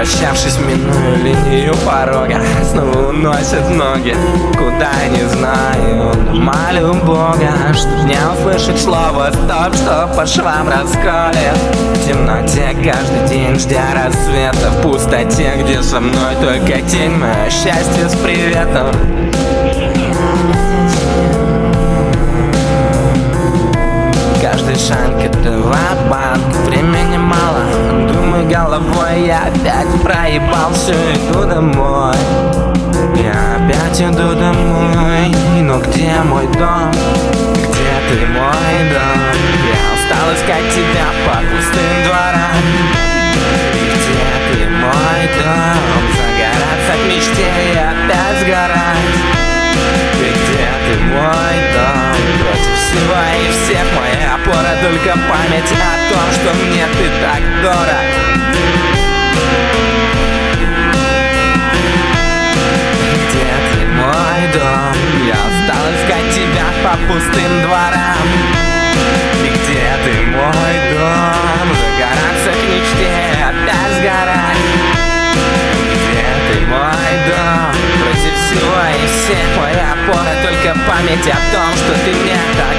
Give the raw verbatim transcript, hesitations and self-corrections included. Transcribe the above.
Попрощавшись, миную линию порога, снова уносят ноги, куда не знаю. Молю Бога, чтоб не услышать слово стоп, что по швам расколет. В темноте каждый день, ждя рассвета, в пустоте, где со мной только тень, мое счастье с приветом. Каждый шаг это ва-банк, времени мало, думаю головой, я опять проебал, все, иду домой. Я опять иду домой, но где мой дом? Где ты, мой дом? Я устал искать тебя по пустым дворам. Где ты, мой дом? Загораться в мечте и опять сгорать. Ты где ты, мой дом? Против всего и всех моя опора, только память о том, что мне ты так дорог. Где ты, мой дом? Я устал искать тебя по пустым дворам. И где ты, мой дом? Загораться к мечте, опять сгорать. Где ты, мой дом? Против всего и всех моя опора, только память о том, что ты мне так